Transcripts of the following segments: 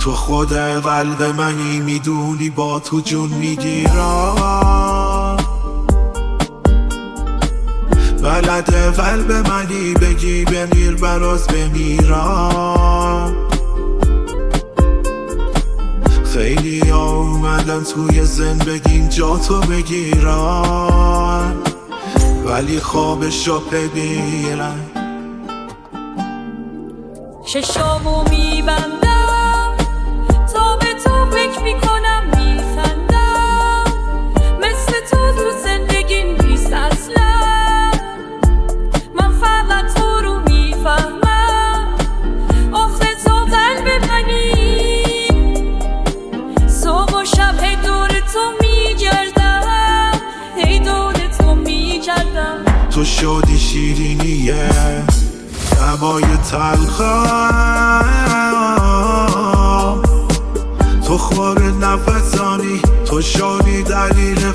تو خود قلب منی، میدونی با تو جون میگیرم. بلد قلب منی، بگی بمیر براز بمیرم. خیلی اومدن توی زندگیم جا تو بگیرن، ولی خوابشو ببینن. چشامو میبندم تا به تو فکر میکنم، میخندم مثل تو زندگیم نیست اصلا. من فقط تو رو میفهمم، آخه تو قلب منی. صبح و شب هی دور تو میگردم، هی دور تو میگردم. تو شدی شیرینیه هوای تلخم، تو خور نفسانی، تو شدی دلیل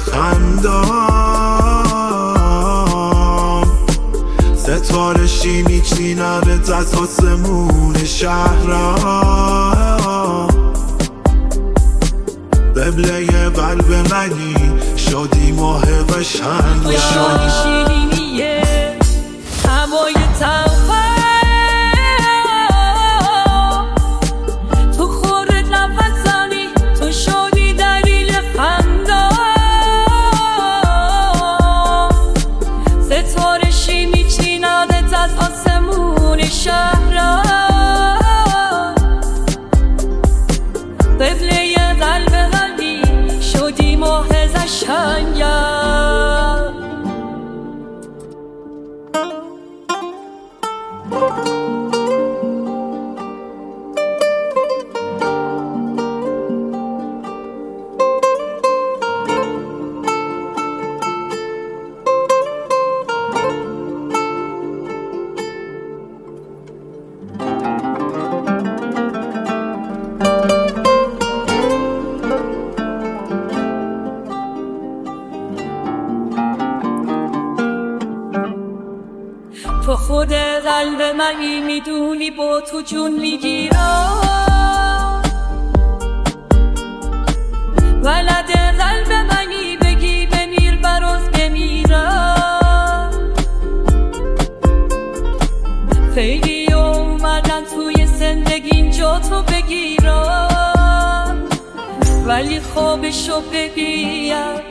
خندم. ستاره شیمی چینمت از آسمون شهرم. قبله قلب منی، شدی ماه قشنگم. تو شدی شیرینیه هوای تلخم، تو خورت نفسانی، تو شدی دلیل خندم. ستاره شیمی چینادت از آسمون شهرم. قبله قلب منی، شدی ماه قشنگم. تو خود قلب منی، میدونی با تو جون میگیرم. ولد قلب منی، بگی بمیر براز بمیرم. خیلی اومدن توی زندگیم جا تو بگیرم، ولی خوابشو ببینم.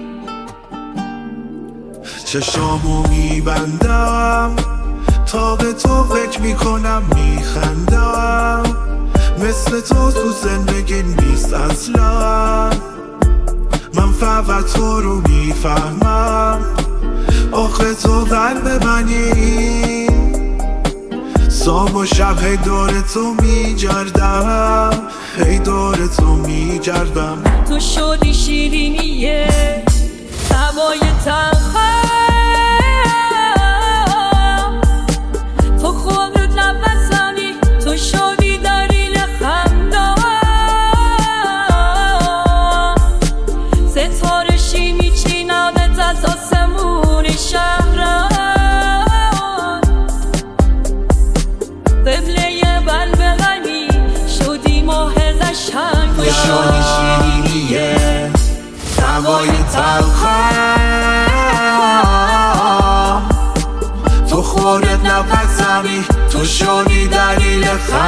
چشامو میبندم تا به تو فکر میکنم، میخندم مثل تو زندگی نیست اصلا. من فقط تو رو میفهمم، آخه تو قلب منی. صبح و شب هی دور تو میگردم، هی دور تو میگردم. تو شدی شیرینیه هوای تلخم، تو خودت نفسانی، تو شدی دلیل خندم. ستاره شیمی چینمت از آسمون شهرم. قبله قلب منی، شدی ماه قشنگم. تو شدی شیرینیه هوای تلخم، تو خورت نفسمی، تو شدی دلیل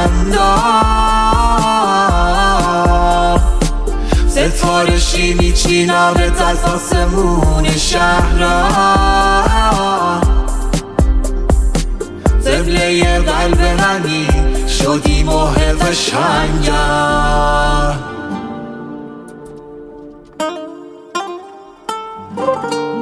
خندم. ستاره شیمی چینمت از آسمون شهرم. قبله قلب منی، شدی ماه قشنگم.